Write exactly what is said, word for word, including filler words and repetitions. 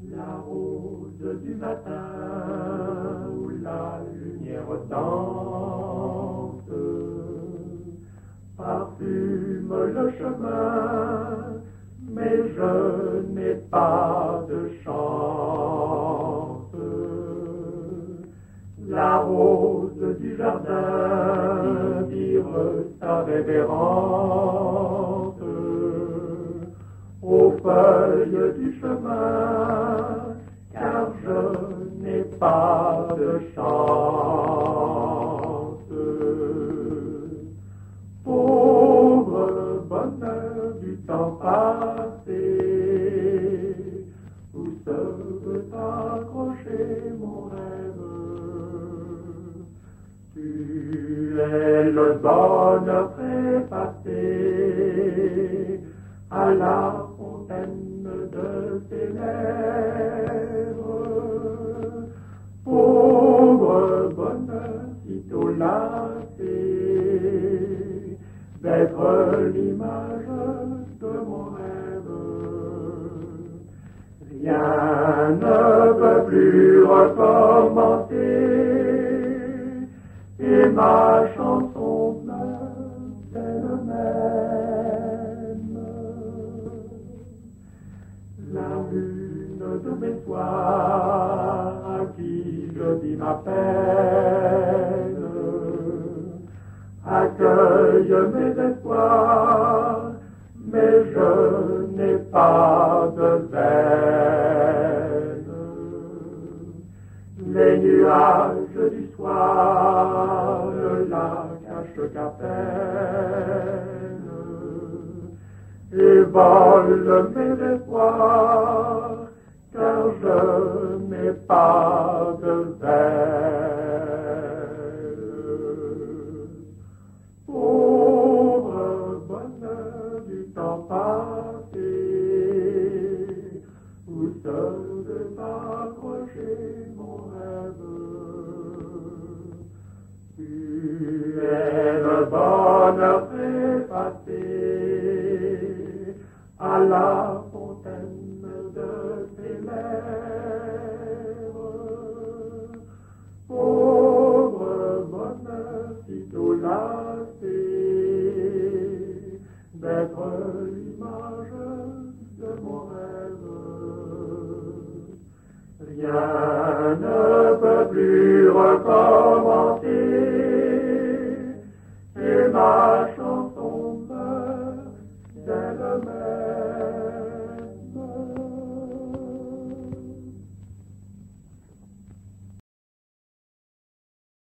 La rose du matin où la lumière danse parfume le chemin, mais je n'ai pas de chance. La rose du jardin tire sa révérence aux feuilles du chemin, car je n'ai pas de chance. Pauvre bonheur du temps passé, où se veut accrocher mon rêve. Tu es le bonheur trépassé à la fontaine de tes lèvres. Pauvre bonheur sitôt lassé d'être l'image de mon rêve. Rien ne peut plus recommencer et ma chanson meurt d'elle-même. La lune de mes soirs à qui je dis ma peine accueille mes espoirs, mais je n'ai pas de veine. Les nuages du soir ne la cachent qu'à peine et volent mes espoirs, car je n'ai pas de veine. Pauvre bonheur du temps passé, où se veut accrocher mon rêve. Tu es le bonheur trépassé à la fontaine de tes lèvres. Pauvre bonheur sitôt lassé d'être l'image de mon rêve. Rien ne peut plus recommencer